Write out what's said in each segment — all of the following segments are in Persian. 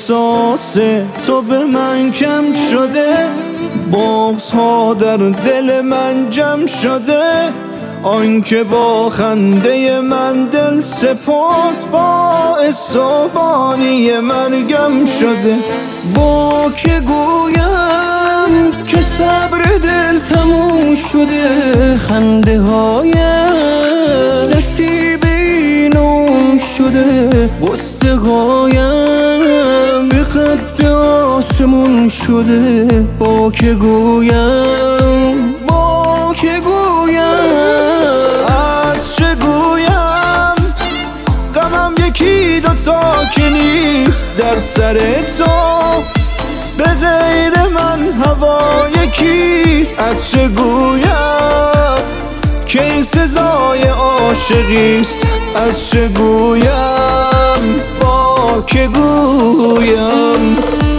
احساس تو به من کم شده، بغض‌ها در دل من جمع شده. آنکه با خنده من دل سپرد، باعث و بانی مرگم شده. با که گویم که صبر دل تموم شده، خنده هایم نصیب اینم شده. غصه هایم به قد آسمون شده. با که گویم، با که گویم، از چه گویم؟ غمم یکی دوتا که نیست در سر تو، به غیر من هوای کیست؟ از چه گویم که این سزای عاشقیست؟ از چه گویم، با که گویم؟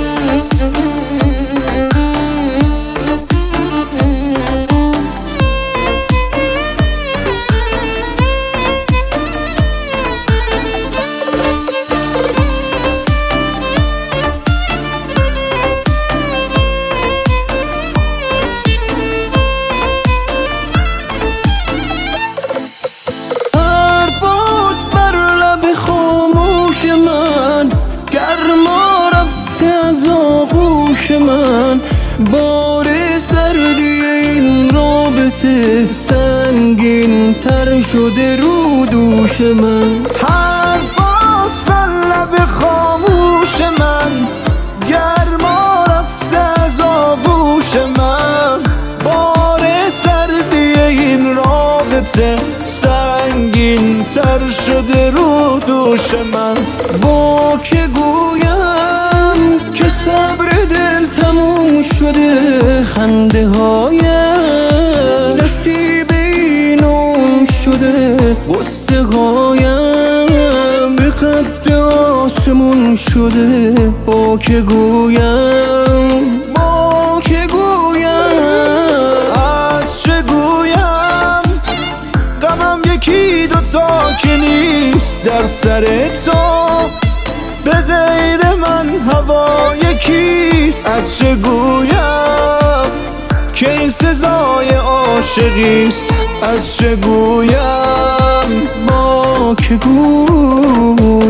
من بار سردی این رابطه سنگین تر شده رو دوش من. حرفاست بر لب خاموش من، گرما رفته از آغوش من. بار سردی این رابطه سنگین تر شده رو دوش من. با که گویم که صبر دل تموم شده، خنده هایم نصیب اینم شده. غصه هایم به قد آسمون شده. با که گویم، با که گویم، از چه گویم؟ غمم یکی دوتا که نیست در سر تو، به غیر من هوای کیست؟ از چه گویم که این سزای عاشقیست؟ از چه گویم، با که گویم؟